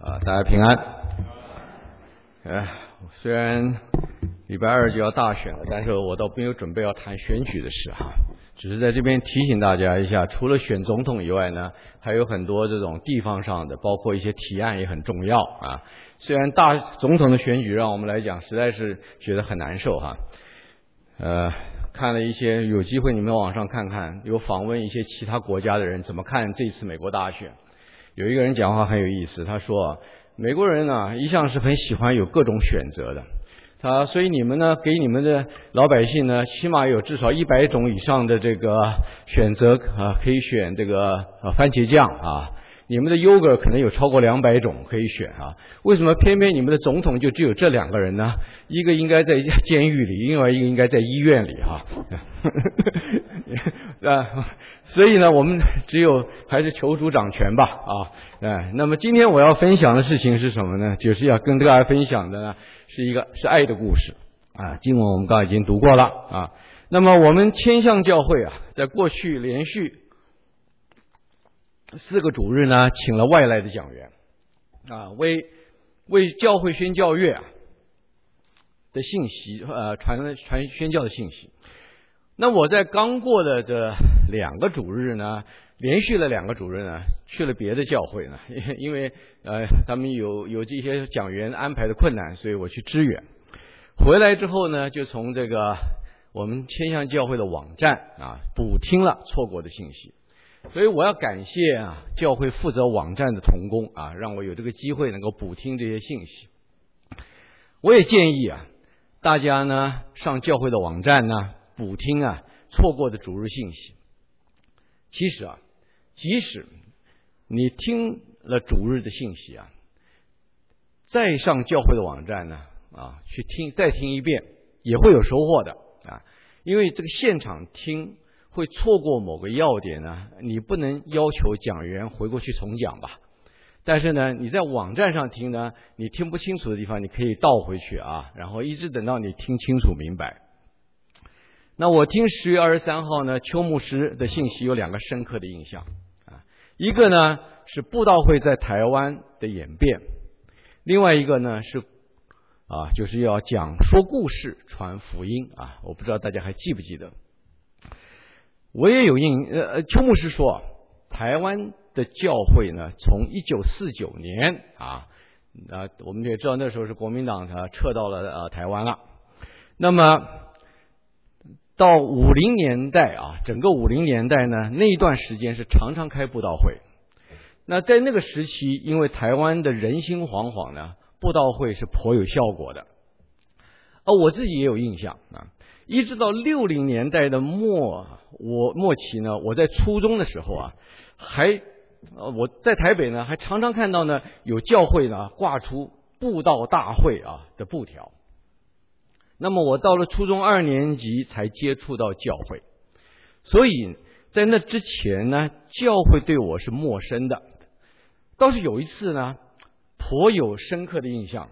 大家平安。虽然礼拜二就要大选了，但是我倒没有准备要谈选举的事哈，只是在这边提醒大家一下，除了选总统以外呢，还有很多这种地方上的，包括一些提案也很重要啊。虽然大总统的选举让我们来讲实在是觉得很难受哈，看了一些，有机会你们网上看看，有访问一些其他国家的人怎么看这次美国大选。有一个人讲话很有意思，他说美国人呢一向是很喜欢有各种选择的，所以你们呢给你们的老百姓呢起码有至少100种以上的这个选择可以选这个番茄酱啊，你们的 yogurt 可能有超过200种可以选啊，为什么偏偏你们的总统就只有这2个人呢？一个应该在监狱里，另外一个应该在医院里哈。所以呢我们只有还是求主掌权吧啊。那么今天我要分享的事情是什么呢？就是要跟大家分享的呢是爱的故事啊。经文我们刚才已经读过了啊。那么我们千象教会在过去连续4个主日呢请了外来的讲员为教会宣教月的信息传宣教的信息。那我在刚过的这2个主日呢，连续了2个主日呢去了别的教会呢，因为他们有这些讲员安排的困难，所以我去支援。回来之后呢，就从这个我们千象教会的网站补听了错过的信息。所以我要感谢教会负责网站的同工让我有这个机会能够补听这些信息。我也建议大家呢上教会的网站呢补听错过的主日信息。其实即使你听了主日的信息再上教会的网站呢去再听一遍也会有收获的因为这个现场听会错过某个要点呢，你不能要求讲员回过去重讲吧，但是呢你在网站上听呢，你听不清楚的地方你可以倒回去然后一直等到你听清楚明白。那我听10月23号呢邱牧师的信息有2个深刻的印象一个呢是布道会在台湾的演变，另外一个呢是就是要说故事传福音我不知道大家还记不记得。我也有邱牧师说台湾的教会呢从1949年我们也知道那时候是国民党撤到了台湾了，那么到50年代整个50年代呢那一段时间是常常开布道会。那在那个时期因为台湾的人心惶惶呢，布道会是颇有效果的。我自己也有印象一直到60年代的末期呢，我在初中的时候我在台北呢还常常看到呢有教会呢挂出布道大会的布条。那么我到了初中2年级才接触到教会，所以在那之前呢教会对我是陌生的。倒是有一次呢颇有深刻的印象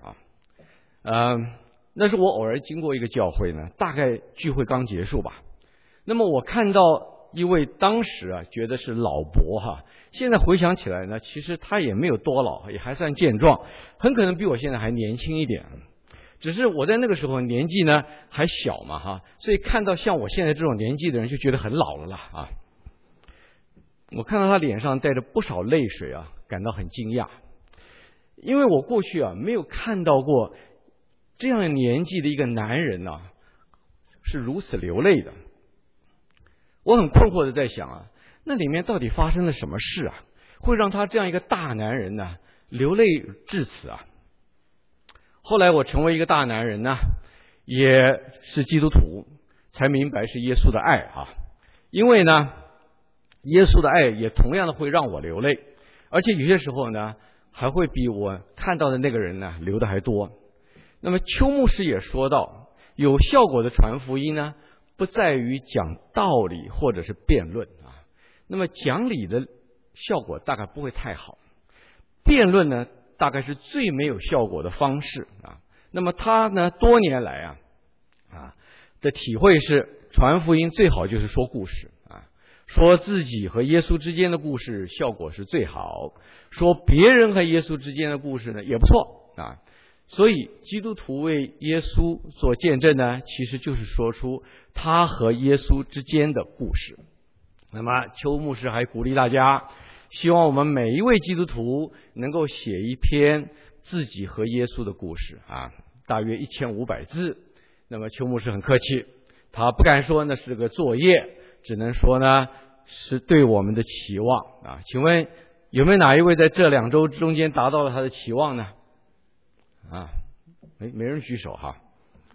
那是我偶尔经过一个教会呢，大概聚会刚结束吧。那么我看到一位当时觉得是老伯现在回想起来呢，其实他也没有多老，也还算健壮，很可能比我现在还年轻一点。只是我在那个时候年纪呢还小嘛所以看到像我现在这种年纪的人就觉得很老了啦我看到他脸上带着不少泪水感到很惊讶，因为我过去没有看到过这样年纪的一个男人是如此流泪的。我很困惑的在想那里面到底发生了什么事会让他这样一个大男人呢流泪至此后来我成为一个大男人呢，也是基督徒，才明白是耶稣的爱因为呢耶稣的爱也同样的会让我流泪，而且有些时候呢还会比我看到的那个人呢流的还多。那么邱牧师也说到，有效果的传福音呢不在于讲道理或者是辩论那么讲理的效果大概不会太好，辩论呢大概是最没有效果的方式那么他呢多年来的体会是传福音最好就是说故事说自己和耶稣之间的故事效果是最好，说别人和耶稣之间的故事呢也不错啊。所以基督徒为耶稣做见证呢，其实就是说出他和耶稣之间的故事。那么邱牧师还鼓励大家，希望我们每一位基督徒能够写一篇自己和耶稣的故事啊，大约1500字。那么邱牧师很客气，他不敢说那是个作业，只能说呢是对我们的期望啊。请问有没有哪一位在这2周中间达到了他的期望呢？啊，没人举手哈。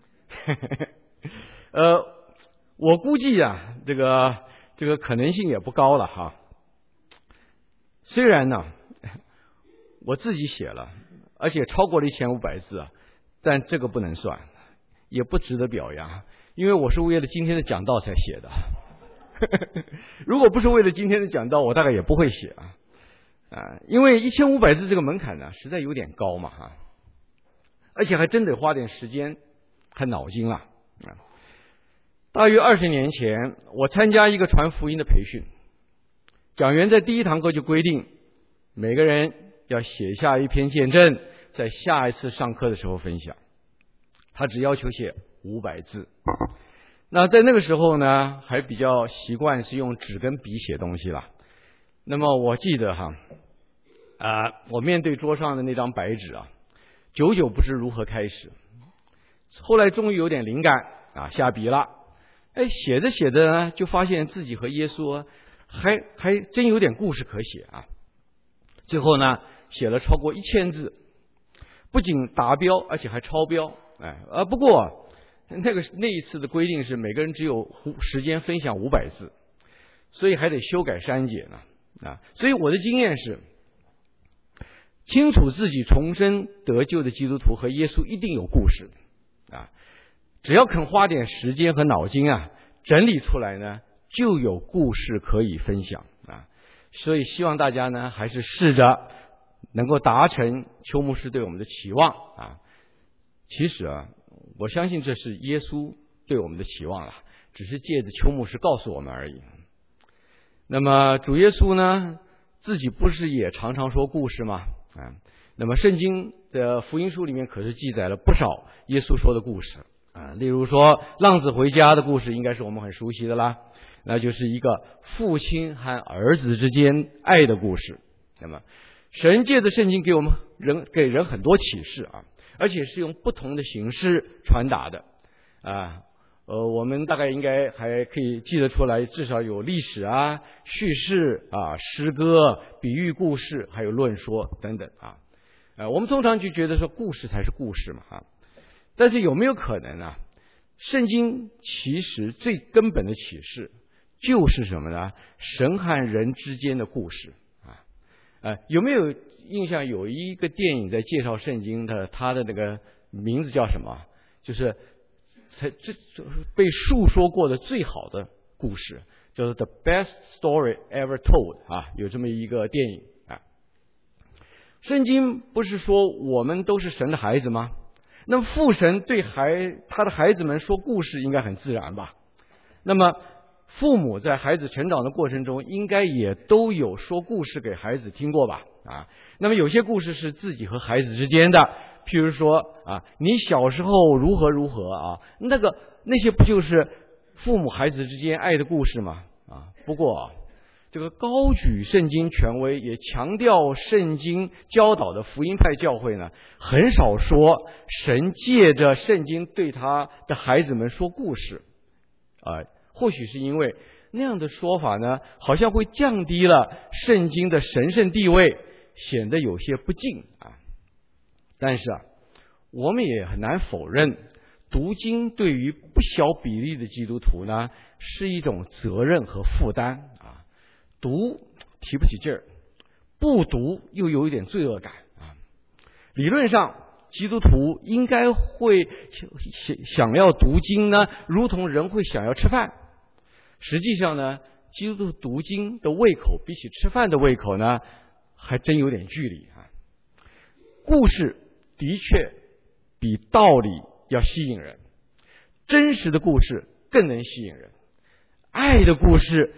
我估计啊，这个可能性也不高了哈。虽然呢，我自己写了，而且超过了1500字啊，但这个不能算，也不值得表扬，因为我是为了今天的讲道才写的。如果不是为了今天的讲道，我大概也不会写啊，因为1500字这个门槛呢，实在有点高嘛哈。而且还真得花点时间和脑筋了啊！大约20年前，我参加一个传福音的培训，讲员在第1堂课就规定，每个人要写下一篇见证，在下一次上课的时候分享。他只要求写500字。那在那个时候呢，还比较习惯是用纸跟笔写东西了。那么我记得我面对桌上的那张白纸啊，久久不知如何开始。后来终于有点灵感啊，下笔了。写着写着呢，就发现自己和耶稣还真有点故事可写啊。最后呢，写了超过1000字，不仅达标，而且还超标。不过那一次的规定是每个人只有时间分享500字，所以还得修改删减呢。所以我的经验是，清楚自己重生得救的基督徒和耶稣一定有故事啊，只要肯花点时间和脑筋啊，整理出来呢，就有故事可以分享啊。所以希望大家呢，还是试着能够达成邱牧师对我们的期望啊。其实我相信这是耶稣对我们的期望了，只是借着邱牧师告诉我们而已。那么主耶稣呢，自己不是也常常说故事吗？那么圣经的福音书里面可是记载了不少耶稣说的故事啊，例如说浪子回家的故事，应该是我们很熟悉的啦，那就是一个父亲和儿子之间爱的故事。那么神借着圣经给人很多启示啊，而且是用不同的形式传达的啊。我们大概应该还可以记得出来，至少有历史啊、叙事啊、诗歌、比喻故事，还有论说等等啊。我们通常就觉得说故事才是故事嘛啊，但是有没有可能啊？圣经其实最根本的启示就是什么呢？神和人之间的故事啊。有没有印象？有一个电影在介绍圣经的，它的那个名字叫什么？就是这被述说过的最好的故事，叫做 The Best Story Ever Told 啊，有这么一个电影啊。圣经不是说我们都是神的孩子吗？那么父神对他的孩子们说故事应该很自然吧？那么父母在孩子成长的过程中，应该也都有说故事给孩子听过吧？啊，那么有些故事是自己和孩子之间的，譬如说啊，你小时候如何如何啊，那些不就是父母孩子之间爱的故事吗？啊，不过这个高举圣经权威，也强调圣经教导的福音派教会呢，很少说神借着圣经对他的孩子们说故事或许是因为那样的说法呢，好像会降低了圣经的神圣地位，显得有些不敬啊。但是我们也很难否认，读经对于不小比例的基督徒呢，是一种责任和负担啊。读提不起劲儿，不读又有一点罪恶感啊。理论上，基督徒应该会想要读经呢，如同人会想要吃饭。实际上呢，基督徒读经的胃口比起吃饭的胃口呢，还真有点距离啊。故事的确比道理要吸引人，真实的故事更能吸引人，爱的故事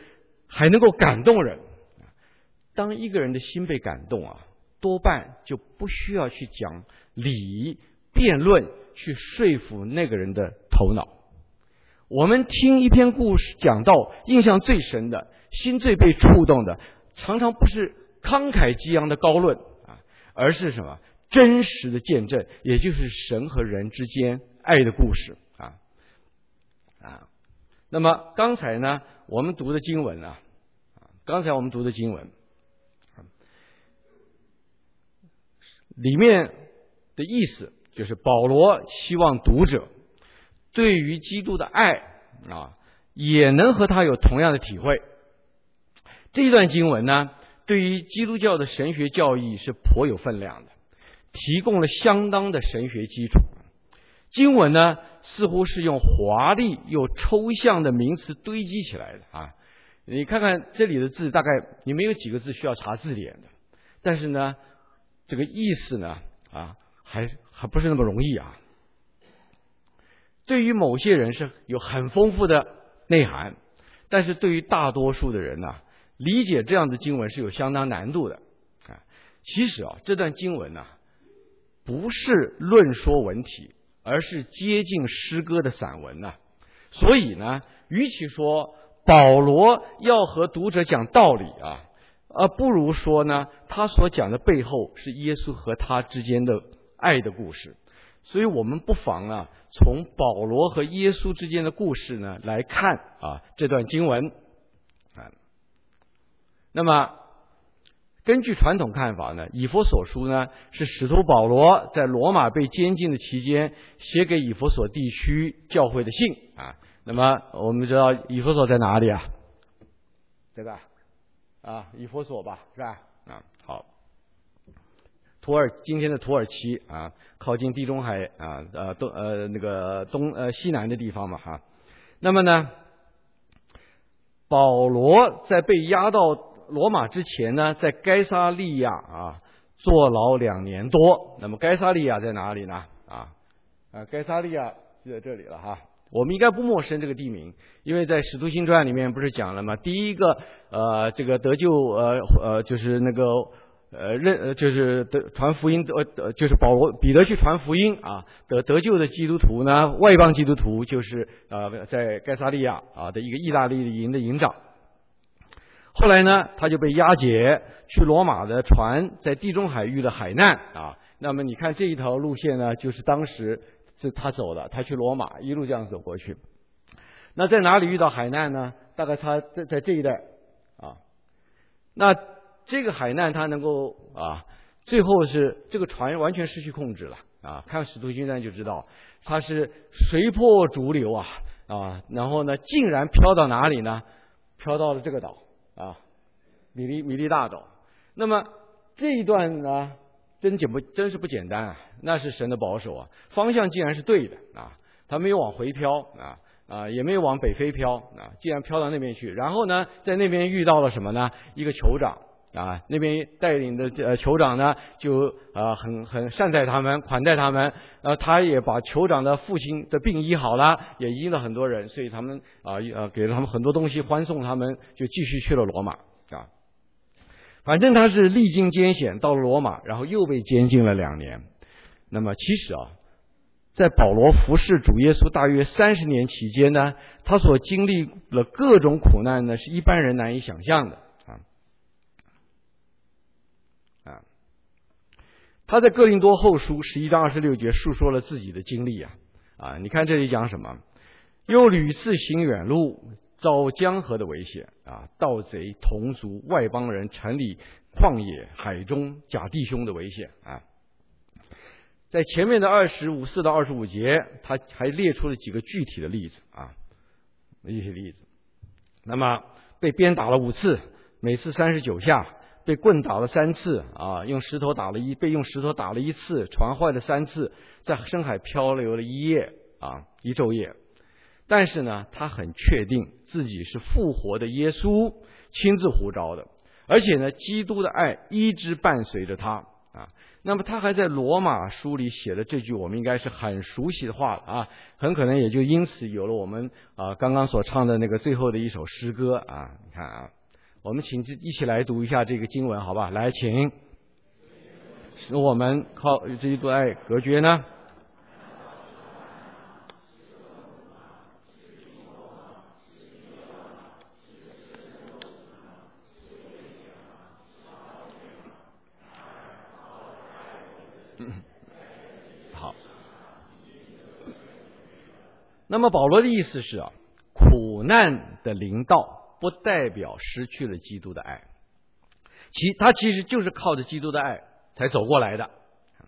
还能够感动人。当一个人的心被感动啊，多半就不需要去讲理、辩论，去说服那个人的头脑。我们听一篇故事讲到，印象最深的，心最被触动的，常常不是慷慨激昂的高论啊，而是什么？真实的见证，也就是神和人之间爱的故事啊。那么刚才呢，我们读的经文啊，里面的意思就是保罗希望读者对于基督的爱啊，也能和他有同样的体会。这一段经文呢，对于基督教的神学教义是颇有分量的，提供了相当的神学基础。经文呢，似乎是用华丽又抽象的名词堆积起来的啊。你看看这里的字，大概你没有几个字需要查字典的，但是呢，这个意思呢还不是那么容易啊。对于某些人是有很丰富的内涵，但是对于大多数的人呢，理解这样的经文是有相当难度的啊。其实这段经文呢，不是论说文体，而是接近诗歌的散文呢。所以呢，与其说保罗要和读者讲道理啊，不如说呢，他所讲的背后是耶稣和他之间的爱的故事。所以我们不妨从保罗和耶稣之间的故事呢来看这段经文那么根据传统看法呢，以弗所书呢是使徒保罗在罗马被监禁的期间写给以弗所地区教会的信啊。那么我们知道以弗所在哪里啊？这个以弗所吧，是吧？好，今天的土耳其啊，靠近地中海西南的地方嘛哈。那么呢，保罗在被押到罗马之前呢，在该撒利亚坐牢2年多。那么该撒利亚在哪里呢？该撒利亚就在这里了哈。我们应该不陌生这个地名，因为在《使徒行传》里面不是讲了吗？第一个这个得救就是那个就是传福音就是彼得去传福音得救的基督徒呢，外邦基督徒就是在该撒利亚的一个意大利营的营长。后来呢，他就被押解去罗马的船在地中海遇了海难那么你看这一条路线呢，就是当时是他走的，他去罗马一路这样走过去。那在哪里遇到海难呢？大概他在这一带那这个海难他能够最后是这个船完全失去控制了看使徒行传就知道，他是随波逐流然后呢竟然飘到哪里呢？飘到了这个岛米利大岛。那么这一段呢真是不简单那是神的保守方向既然是对的他没有往回飘也没有往北非飘既然飘到那边去，然后呢在那边遇到了什么呢？一个酋长那边带领的酋长呢就很善待他们，款待他们他也把酋长的父亲的病医好了，也医了很多人，所以他们给了他们很多东西欢送他们，就继续去了罗马反正他是历经艰险到了罗马，然后又被监禁了2年。那么其实在保罗服侍主耶稣大约30年期间呢，他所经历了各种苦难呢，是一般人难以想象的他在哥林多后书11章26节述说了自己的经历你看这里讲什么？又屡次行远路，遭江河的危险盗贼、同族、外邦人、城里、旷野、海中、假弟兄的危险在前面的24到25节，他还列出了几个具体的例子一些例子。那么被鞭打了5次，每次39下，被棍打了3次被用石头打了1次，船坏了3次，在深海漂流了1夜一昼夜。但是呢，他很确定自己是复活的耶稣亲自呼召的，而且呢，基督的爱一直伴随着他那么他还在罗马书里写了这句我们应该是很熟悉的话很可能也就因此有了我们刚刚所唱的那个最后的一首诗歌你看我们请一起来读一下这个经文，好吧？来，请。使我们靠基督爱隔绝呢？好。那么保罗的意思是啊，苦难的临到不代表失去了基督的爱，他其实就是靠着基督的爱才走过来的。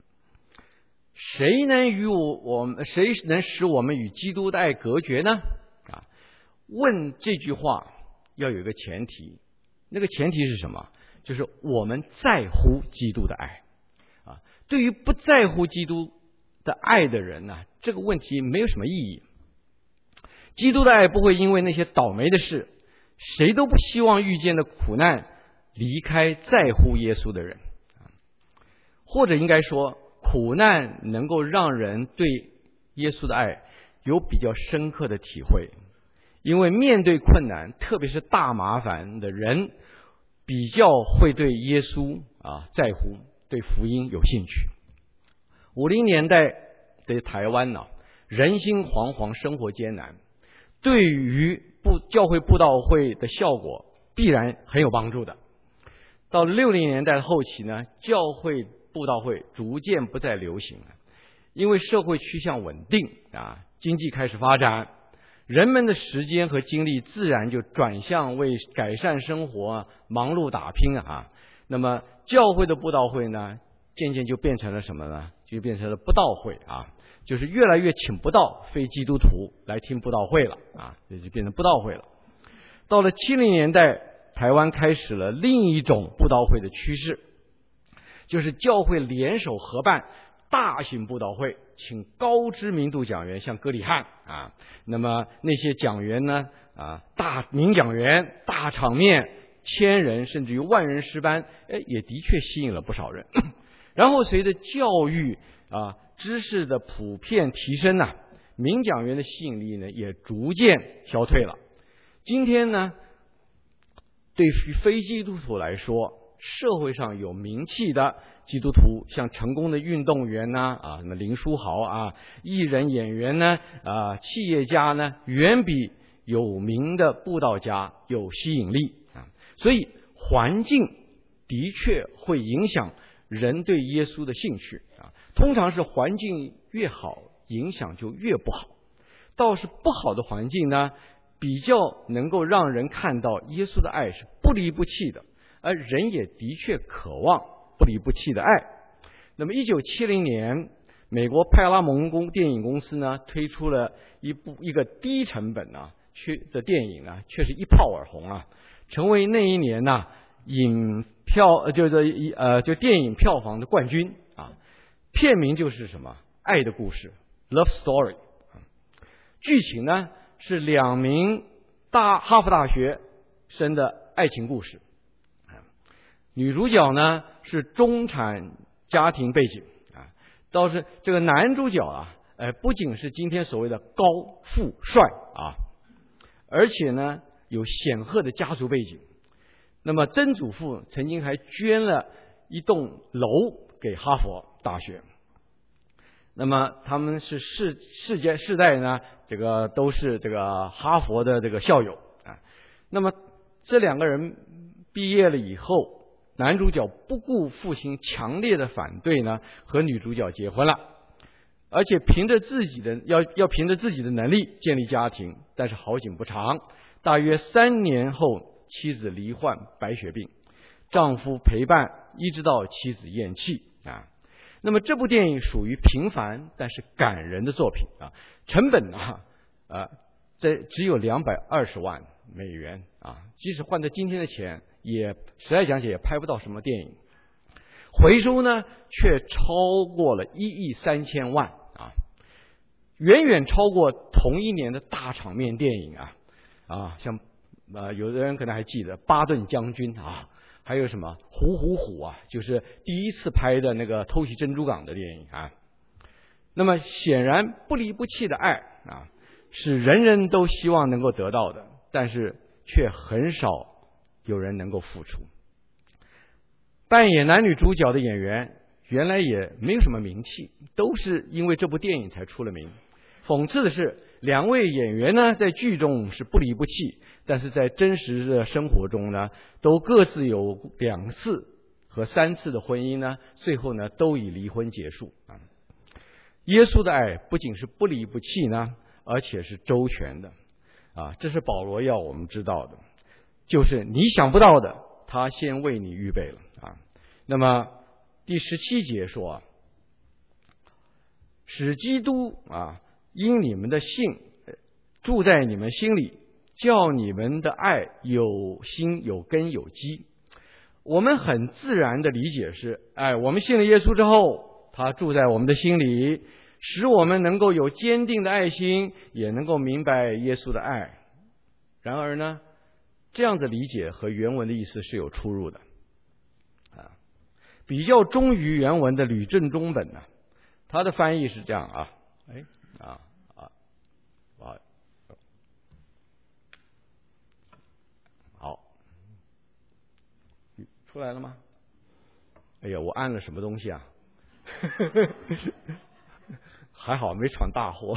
谁能使我们与基督的爱隔绝呢？啊，问这句话要有一个前提，那个前提是什么？就是我们在乎基督的爱啊。对于不在乎基督的爱的人呢，这个问题没有什么意义。基督的爱不会因为那些倒霉的事，谁都不希望遇见的苦难离开在乎耶稣的人，或者应该说苦难能够让人对耶稣的爱有比较深刻的体会，因为面对困难，特别是大麻烦的人，比较会对耶稣在乎，对福音有兴趣。50年代的台湾人心惶惶，生活艰难，对于教会布道会的效果必然很有帮助的。到60年代的后期呢，教会布道会逐渐不再流行了，因为社会趋向稳定经济开始发展，人们的时间和精力自然就转向为改善生活忙碌打拼那么教会的布道会呢，渐渐就变成了什么呢？就变成了布道会就是越来越请不到非基督徒来听布道会了这就变成布道会了。到了70年代，台湾开始了另一种布道会的趋势，就是教会联手合办大型布道会，请高知名度讲员，像歌礼汉那么那些讲员呢大名讲员，大场面，1000人甚至于万人诗班，也的确吸引了不少人。然后随着教育知识的普遍提升名讲员的吸引力呢也逐渐消退了。今天呢，对于非基督徒来说，社会上有名气的基督徒，像成功的运动员什么林书豪艺人演员呢企业家呢，远比有名的布道家有吸引力所以环境的确会影响人对耶稣的兴趣通常是环境越好，影响就越不好。倒是不好的环境呢，比较能够让人看到耶稣的爱是不离不弃的，而人也的确渴望不离不弃的爱。那么1970年，美国派拉蒙电影公司呢推出了一个低成本的电影却是一炮而红成为那一年就电影票房的冠军片名就是什么？爱的故事 Love Story。 剧情呢是2名哈佛大学生的爱情故事，女主角呢是中产家庭背景倒是这个男主角不仅是今天所谓的高富帅而且呢有显赫的家族背景。那么曾祖父曾经还捐了一栋楼给哈佛大学，那么他们是世代呢这个都是这个哈佛的这个校友那么这2个人毕业了以后，男主角不顾父亲强烈的反对呢，和女主角结婚了，而且凭着自己的凭着自己的能力建立家庭。但是好景不长，大约3年后，妻子罹患白血病，丈夫陪伴一直到妻子咽气那么这部电影属于平凡但是感人的作品成本这只有220万美元即使换在今天的钱，也实在讲起也拍不到什么电影。回收呢却超过了1亿3千万远远超过同一年的大场面电影像有的人可能还记得巴顿将军还有什么虎就是第一次拍的那个偷袭珍珠港的电影那么显然不离不弃的爱是人人都希望能够得到的，但是却很少有人能够付出。扮演男女主角的演员原来也没有什么名气，都是因为这部电影才出了名。讽刺的是，两位演员呢在剧中是不离不弃，但是在真实的生活中呢，都各自有2次和3次的婚姻呢，最后呢都以离婚结束啊。耶稣的爱不仅是不离不弃呢，而且是周全的啊，这是保罗要我们知道的，就是你想不到的，他先为你预备了啊。那么第17节说，使基督因你们的信住在你们心里，叫你们的爱有心有根有基。我们很自然的理解是，我们信了耶稣之后，他住在我们的心里，使我们能够有坚定的爱心，也能够明白耶稣的爱。然而呢，这样的理解和原文的意思是有出入的比较忠于原文的吕正中本呢，他的翻译是这样好，出来了吗？哎呀，我按了什么东西啊？还好没闯大祸。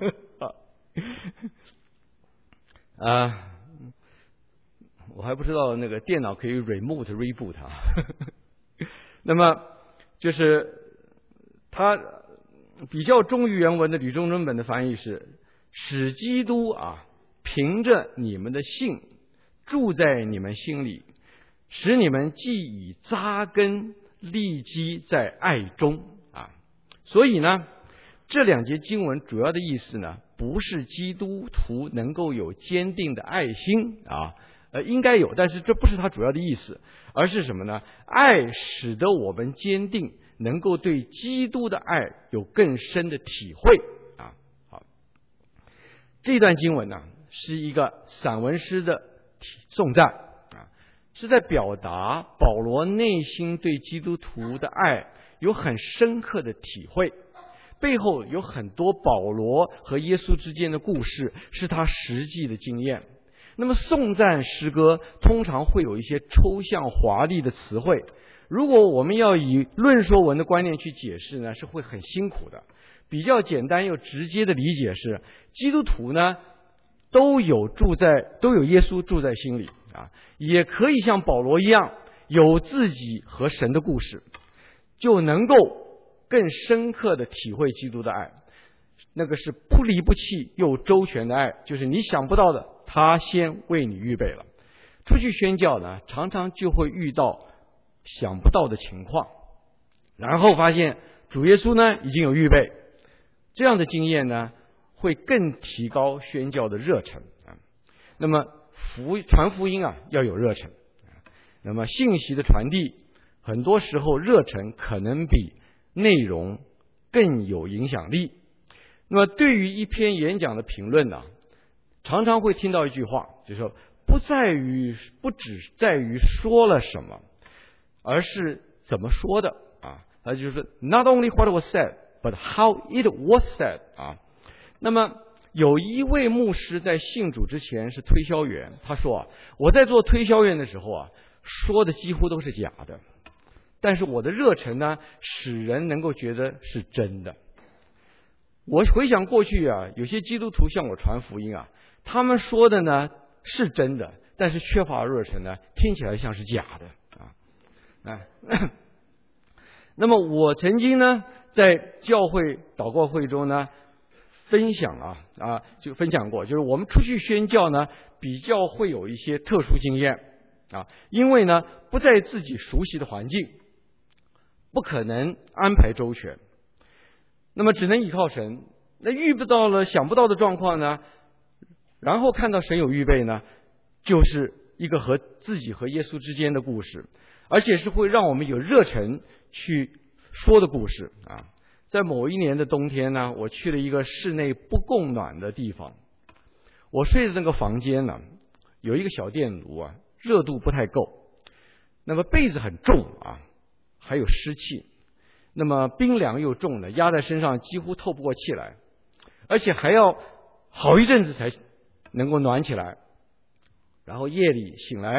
我还不知道那个电脑可以 reboot 啊。那么就是他比较忠于原文的吕中中本的翻译是，使基督凭着你们的信住在你们心里，使你们既已扎根立基在爱中所以呢，这2节经文主要的意思呢，不是基督徒能够有坚定的爱心应该有，但是这不是它主要的意思，而是什么呢？爱使得我们坚定，能够对基督的爱有更深的体会好，这段经文呢是一个散文诗的颂赞是在表达保罗内心对基督徒的爱有很深刻的体会，背后有很多保罗和耶稣之间的故事，是他实际的经验。那么颂赞诗歌通常会有一些抽象华丽的词汇，如果我们要以论说文的观念去解释呢，是会很辛苦的。比较简单又直接的理解是，基督徒呢都有耶稣住在心里也可以像保罗一样有自己和神的故事，就能够更深刻的体会基督的爱。那个是不离不弃又周全的爱，就是你想不到的，他先为你预备了。出去宣教呢，常常就会遇到想不到的情况，然后发现主耶稣呢已经有预备，这样的经验呢会更提高宣教的热忱那么传福音要有热忱那么信息的传递很多时候热忱可能比内容更有影响力。那么对于一篇演讲的评论呢，常常会听到一句话，就是说不只在于说了什么，而是怎么说的他就是 not only what was said but how it was said 那么有一位牧师在信主之前是推销员，他说我在做推销员的时候说的几乎都是假的，但是我的热忱呢使人能够觉得是真的。我回想过去有些基督徒向我传福音他们说的呢是真的，但是缺乏热忱呢，听起来像是假的那么我曾经呢在教会祷告会中呢分享就分享过，就是我们出去宣教呢比较会有一些特殊经验因为呢不在自己熟悉的环境，不可能安排周全，那么只能依靠神。那遇不到了想不到的状况呢，然后看到神有预备呢，就是一个和自己和耶稣之间的故事，而且是会让我们有热忱去说的故事在某一年的冬天呢，我去了一个室内不供暖的地方，我睡的那个房间呢有一个小电炉热度不太够，那么被子很重还有湿气，那么冰凉又重的压在身上几乎透不过气来，而且还要好一阵子才能够暖起来。然后夜里醒来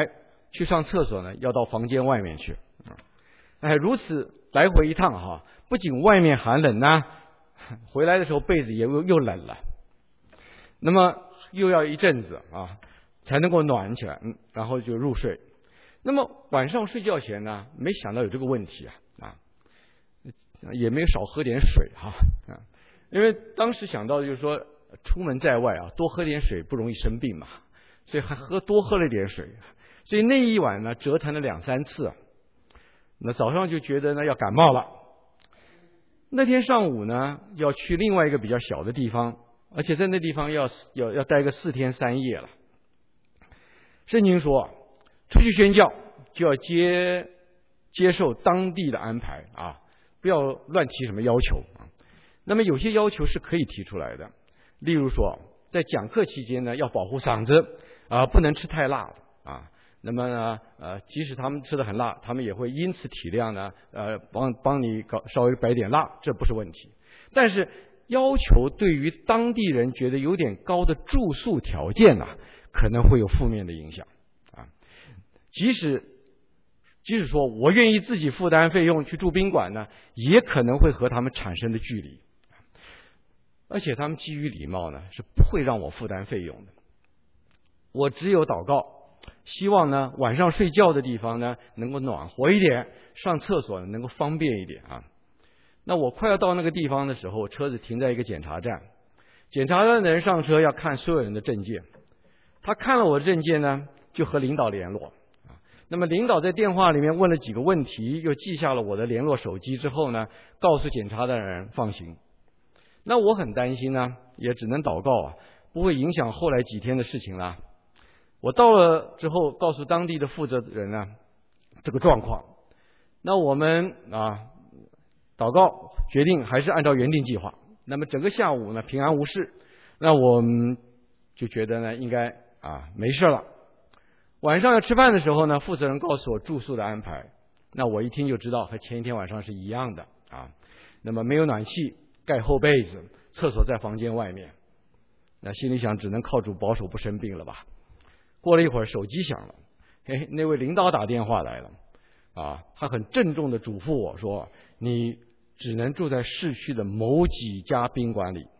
去上厕所呢，要到房间外面去。如此来回一趟哈，不仅外面寒冷呢，回来的时候被子也又冷了。那么又要一阵子才能够暖起来，然后就入睡。那么晚上睡觉前呢，没想到有这个问题也没有少喝点水因为当时想到就是说，出门在外多喝点水不容易生病嘛，所以还多喝了点水。所以那一晚呢，折腾了2-3次那早上就觉得呢要感冒了。那天上午呢，要去另外一个比较小的地方，而且在那地方要待个4天3夜了。圣经说，出去宣教就要接受当地的安排不要乱提什么要求那么有些要求是可以提出来的，例如说，在讲课期间呢，要保护嗓子不能吃太辣那么呢即使他们吃得很辣，他们也会因此体谅呢帮你稍微摆点辣，这不是问题。但是要求对于当地人觉得有点高的住宿条件可能会有负面的影响即使说我愿意自己负担费用去住宾馆呢，也可能会和他们产生的距离，而且他们基于礼貌呢，是不会让我负担费用的。我只有祷告，希望呢晚上睡觉的地方呢能够暖和一点，上厕所能够方便一点那我快要到那个地方的时候，车子停在一个检查站，检查站的人上车要看所有人的证件，他看了我的证件呢，就和领导联络那么领导在电话里面问了几个问题，又记下了我的联络手机之后呢，告诉检查的人放行。那我很担心呢，也只能祷告不会影响后来几天的事情了。我到了之后，告诉当地的负责人呢这个状况。那我们祷告决定还是按照原定计划。那么整个下午呢平安无事，那我们就觉得呢应该没事了。晚上要吃饭的时候呢，负责人告诉我住宿的安排，那我一听就知道和前一天晚上是一样的那么没有暖气，盖厚被子，厕所在房间外面。那心里想，只能靠主保守不生病了吧。过了一会儿，手机响了，那位领导打电话来了他很郑重的嘱咐我说，你只能住在市区的某几家宾馆里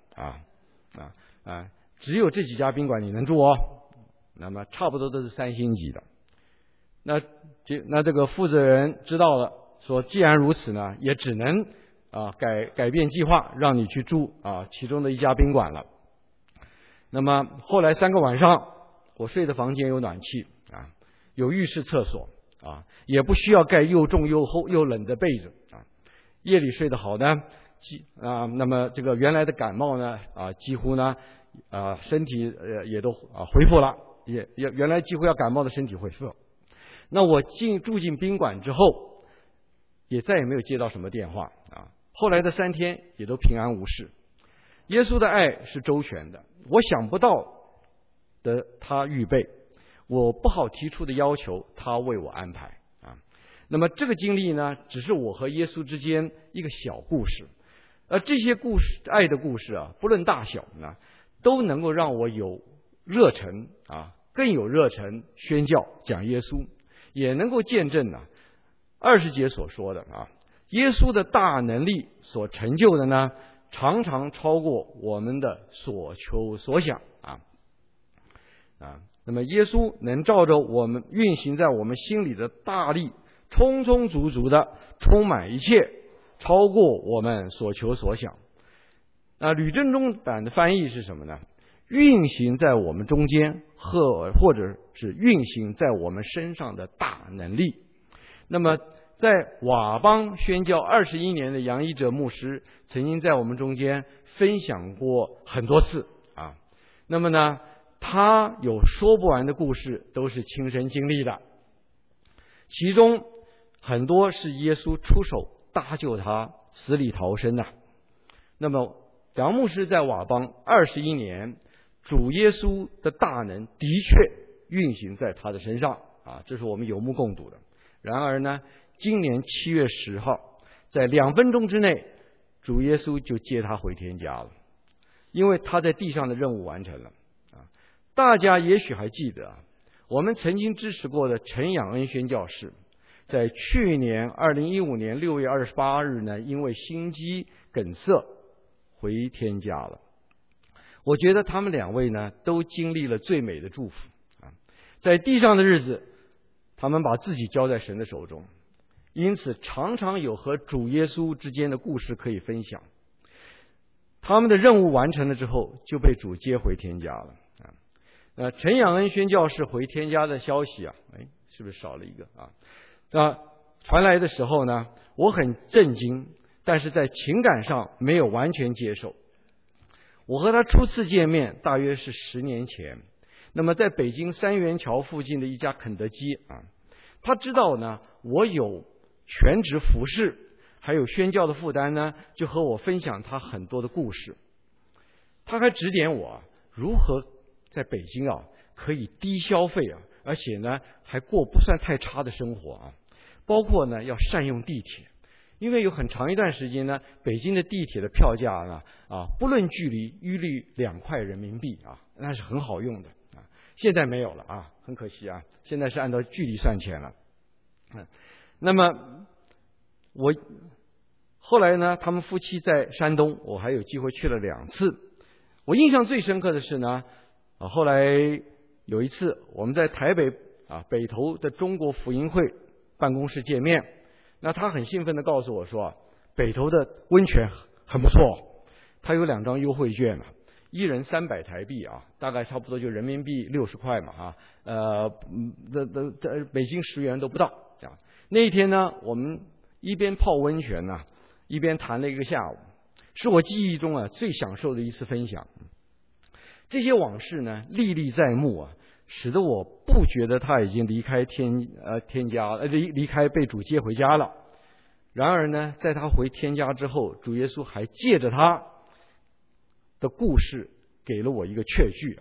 只有这几家宾馆你能住那么差不多都是3星级的。那这个负责人知道了，说既然如此呢，也只能改变计划，让你去住其中的一家宾馆了。那么后来3个晚上，我睡的房间有暖气有浴室厕所也不需要盖又重又厚又冷的被子夜里睡得好呢那么这个原来的感冒呢几乎呢身体也都恢复了，也原来几乎要感冒的身体恢复了。那我住进宾馆之后，也再也没有接到什么电话后来的3天也都平安无事。耶稣的爱是周全的，我想不到的他预备，我不好提出的要求他为我安排那么这个经历呢，只是我和耶稣之间一个小故事，而这些故事爱的故事不论大小呢，都能够让我有热忱更有热忱宣教讲耶稣，也能够见证20节所说的耶稣的大能力所成就的呢，常常超过我们的所求所想那么耶稣能照着我们运行在我们心里的大力，充充足足的充满一切，超过我们所求所想。吕正中版的翻译是什么呢？运行在我们中间，或者是运行在我们身上的大能力。那么在瓦邦宣教21年的杨一哲牧师曾经在我们中间分享过很多次那么呢他有说不完的故事，都是亲身经历的，其中很多是耶稣出手搭救他死里逃生的。那么杨牧师在瓦邦21年，主耶稣的大能的确运行在他的身上这是我们有目共睹的。然而呢，今年7月10号，在2分钟之内，主耶稣就接他回天家了，因为他在地上的任务完成了大家也许还记得我们曾经支持过的陈养恩宣教士，在去年2015年6月28日呢，因为心肌梗塞回天家了。我觉得他们两位呢，都经历了最美的祝福啊，在地上的日子，他们把自己交在神的手中，因此常常有和主耶稣之间的故事可以分享。他们的任务完成了之后，就被主接回天家了啊。陈养恩宣教士回天家的消息啊，是不是少了一个啊？传来的时候呢，我很震惊，但是在情感上没有完全接受。我和他初次见面大约是10年前，那么在北京三元桥附近的一家肯德基啊，他知道呢我有全职服侍，还有宣教的负担呢，就和我分享他很多的故事。他还指点我如何在北京可以低消费而且呢还过不算太差的生活包括呢要善用地铁。因为有很长一段时间呢，北京的地铁的票价呢不论距离一律2块人民币那是很好用的现在没有了很可惜现在是按照距离算钱了。那么我后来呢，他们夫妻在山东，我还有机会去了2次。我印象最深刻的是呢，后来有一次我们在台北北投的中国福音会办公室见面。那他很兴奋地告诉我说，北投的温泉很不错，他有2张优惠券1人300台币大概差不多就人民币60块嘛北京10元都不到那一天呢，我们一边泡温泉一边谈了一个下午，是我记忆中最享受的一次分享。这些往事呢历历在目使得我不觉得他已经离开天家离开被主接回家了。然而呢，在他回天家之后，主耶稣还借着他的故事给了我一个确据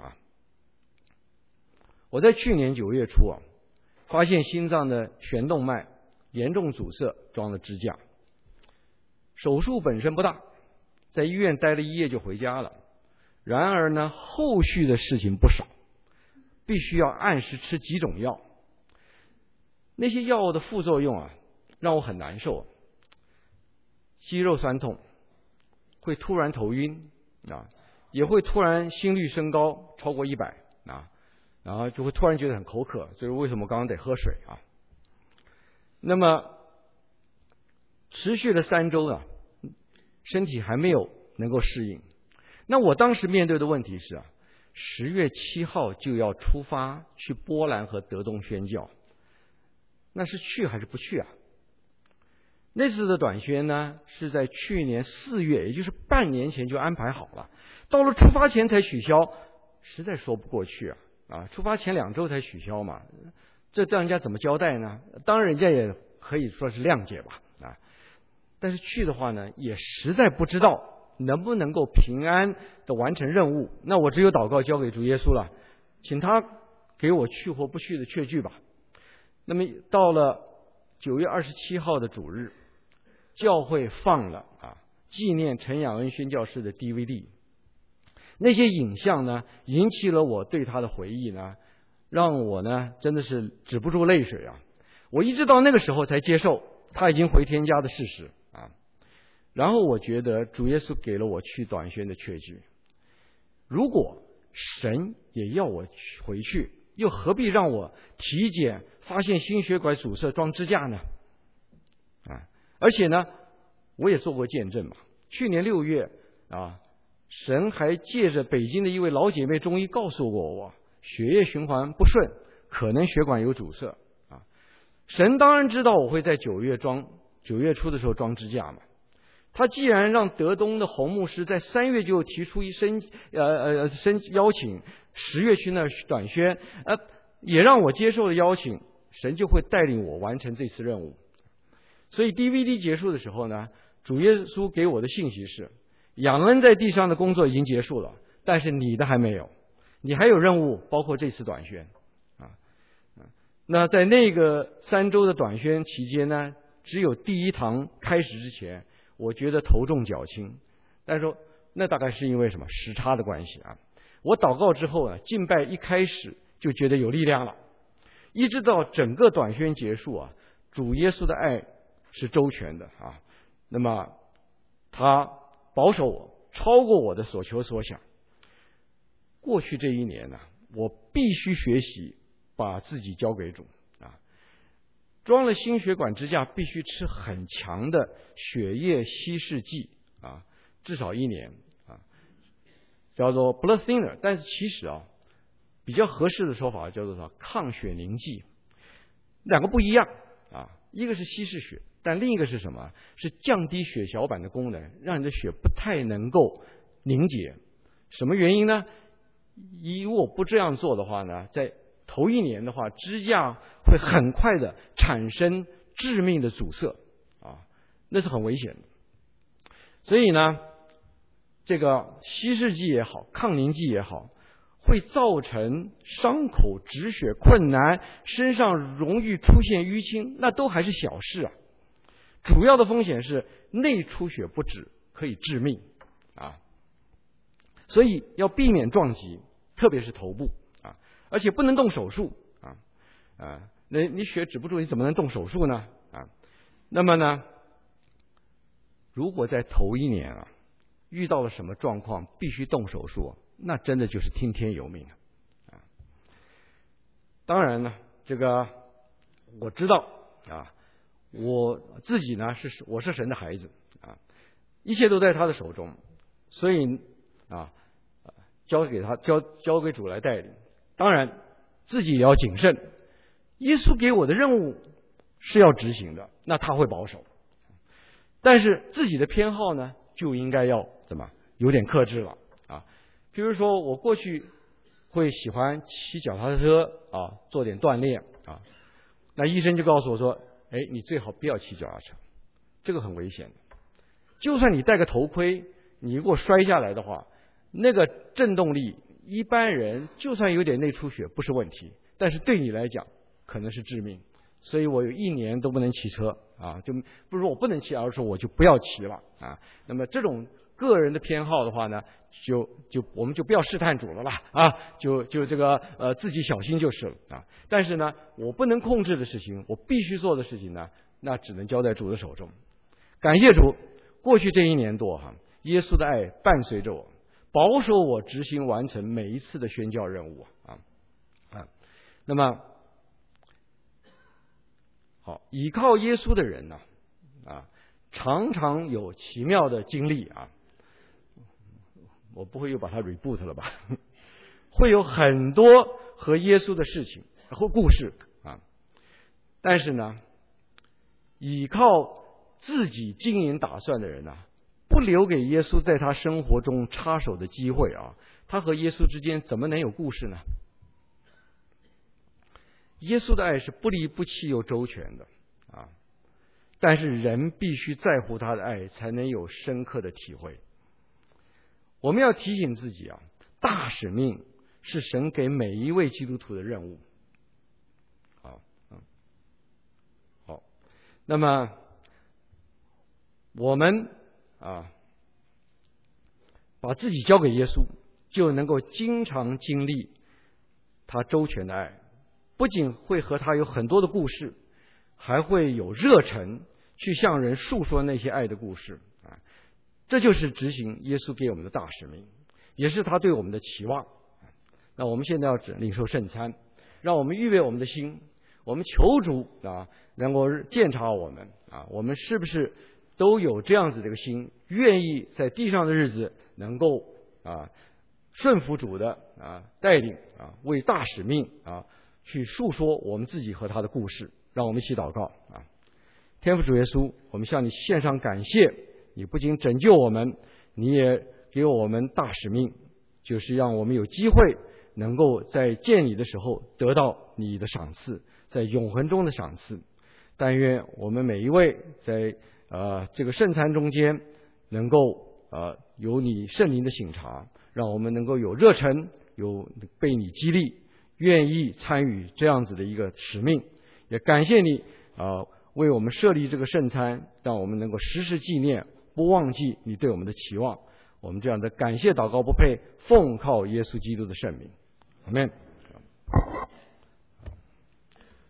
我在去年9月初发现心脏的旋动脉严重阻塞，装了支架。手术本身不大，在医院待了1夜就回家了。然而呢，后续的事情不少，必须要按时吃几种药。那些药物的副作用让我很难受，肌肉酸痛，会突然头晕也会突然心率升高超过100然后就会突然觉得很口渴，所以为什么我刚刚得喝水那么持续了3周身体还没有能够适应。那我当时面对的问题是10月7号就要出发去波兰和德东宣教，那是去还是不去那次的短宣呢，是在去年4月，也就是半年前就安排好了，到了出发前才取消，实在说不过去出发前2周才取消嘛，这让人家怎么交代呢？当然人家也可以说是谅解吧但是去的话呢，也实在不知道能不能够平安的完成任务。那我只有祷告交给主耶稣了，请他给我去或不去的确据吧。那么到了9月27号的主日，教会放了纪念陈养恩宣教士的 DVD。 那些影像呢，引起了我对他的回忆呢，让我呢真的是止不住泪水我一直到那个时候才接受他已经回天家的事实然后我觉得主耶稣给了我去短宣的确据。如果神也要我回去，又何必让我体检发现心血管阻塞装支架呢而且呢，我也做过见证嘛。去年6月神还借着北京的一位老姐妹中医告诉过我，血液循环不顺，可能血管有阻塞神当然知道我会在9月初的时候装支架嘛。他既然让德东的洪牧师在3月就提出邀请10月去那短宣也让我接受了邀请，神就会带领我完成这次任务。所以 DVD 结束的时候呢，主耶稣给我的信息是，养恩在地上的工作已经结束了，但是你的还没有，你还有任务，包括这次短宣那在那个3周的短宣期间呢，只有第1堂开始之前我觉得头重脚轻，但是那大概是因为什么时差的关系我祷告之后敬拜一开始就觉得有力量了一直到整个短宣结束啊，主耶稣的爱是周全的啊。那么他保守我，超过我的所求所想。过去这一年呢，我必须学习把自己交给主啊。装了心血管支架，必须吃很强的血液稀释剂啊，至少1年啊，叫做 blood thinner。但是其实啊，比较合适的说法叫做什么？抗血凝剂。两个不一样啊，一个是稀释血，但另一个是什么？是降低血小板的功能，让你的血不太能够凝结。什么原因呢？如果不这样做的话呢，在头1年的话，支架会很快的产生致命的阻塞啊，那是很危险的。所以呢，这个稀释剂也好，抗凝剂也好，会造成伤口止血困难，身上容易出现淤青，那都还是小事啊。主要的风险是内出血不止，可以致命啊。所以要避免撞击，特别是头部啊，而且不能动手术啊。那你血止不住，你怎么能动手术呢？啊，那么呢，如果在头1年啊遇到了什么状况必须动手术，那真的就是听天由命啊。当然呢，这个我知道啊，我自己呢我是神的孩子啊，一切都在他的手中，所以啊，交给主来带领。当然自己也要谨慎，耶稣给我的任务是要执行的，那他会保守，但是自己的偏好呢就应该要有点克制了啊。比如说我过去会喜欢骑脚踏车啊，做点锻炼啊，那医生就告诉我说，你最好不要骑脚踏车，这个很危险的。就算你戴个头盔，你如果摔下来的话，那个震动力一般人就算有点内出血不是问题，但是对你来讲可能是致命。所以我有1年都不能骑车啊，就不是说我不能骑，而是说我就不要骑了啊。那么这种个人的偏好的话呢，我们就不要试探主了啦啊，就这个自己小心就是了啊。但是呢，我不能控制的事情，我必须做的事情呢，那只能交在主的手中。感谢主，过去这1年多耶稣的爱伴随着我，保守我执行完成每一次的宣教任务啊。那么好，依靠耶稣的人呢常常有奇妙的经历啊。我不会又把它 reboot 了吧？会有很多和耶稣的事情或故事啊。但是呢，依靠自己经营打算的人呢，不留给耶稣在他生活中插手的机会啊，他和耶稣之间怎么能有故事呢？耶稣的爱是不离不弃又周全的啊，但是人必须在乎他的爱，才能有深刻的体会。我们要提醒自己啊，大使命是神给每一位基督徒的任务。好，那么我们把自己交给耶稣，就能够经常经历他周全的爱，不仅会和他有很多的故事，还会有热忱去向人述说那些爱的故事啊。这就是执行耶稣给我们的大使命，也是他对我们的期望。那我们现在要领受圣餐，让我们预备我们的心，我们求主能够鉴察我们我们是不是都有这样子的一个心，愿意在地上的日子能够顺服主的带领为大使命去述说我们自己和他的故事。让我们一起祷告天父主耶稣，我们向你献上感谢，你不仅拯救我们，你也给我们大使命，就是让我们有机会能够在见你的时候得到你的赏赐，在永恒中的赏赐。但愿我们每一位在这个圣餐中间能够有你圣灵的省察，让我们能够有热忱，有被你激励，愿意参与这样子的一个使命。也感谢你为我们设立这个圣餐，让我们能够时时纪念，不忘记你对我们的期望。我们这样的感谢祷告不配，奉靠耶稣基督的圣名，阿们。